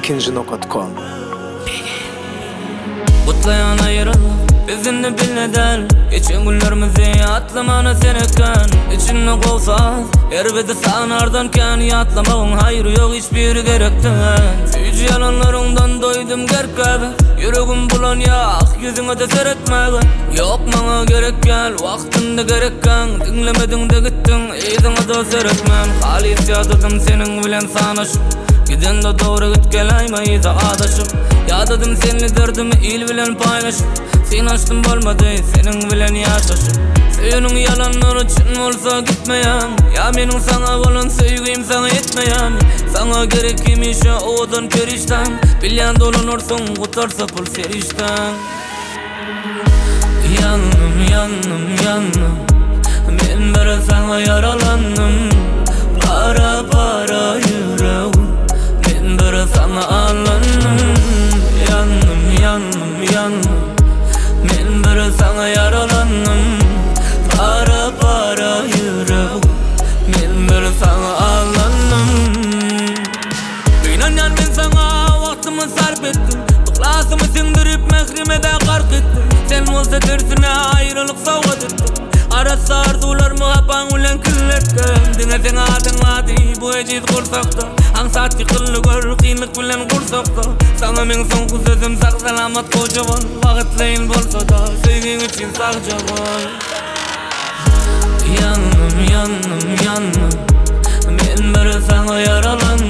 Ekinci.com. Kutlayan ayrılık bizimle bilneden. Geçen günlerimizi atlamana sen eken. İçinne kovsaz erbedi sağnardanken yatlamağın hayrı yok hiçbir gerekten. Süyücü yalanlarından doydum gerkebe. Yüreğim bulan yak yüzüne de seyretmegen. Yok bana gerek gel vaktinde gerekken. Dinlemedin de gittin izine de seyretmen. Halis yadıdım senin bilen sanaşıp. Giden de doğru git gel aymayı da adaşım. Yadadım seninle derdimi il bilen paylaşıp. Sen açtın bolmadı senin bilen yaşaşıp. Senin yalanlar için olsa gitmeyen. Ya benim sana olan sevgim sana yetmeyen. Sana gerek imişe odan perişten. Bilyen dolanırsın kutarsa pul serişten. Yandım ben beri sana yaralandım. Para yüreğim ben beri sana ağlandım. Yandım ben beri sana yaralandım. Para yüreğim ben beri sana ağlandım. İnan ben sana vaktimi sarf ettim. Tıklasımı sindirip mehrime de kark ettim. Sen olsa tersine ayrılık savgat ettim. Arası arzular muhabban ulen küllettim. Dinle sen adın bu ecid kursakta. Ansat yıkıllı gör kıylık bilen kursakta. Sana men son sözüm sak selamat kocaman. Vakitleyin bolsa da sevgin için sakcaman. Yandım ben beri sana yaralandım.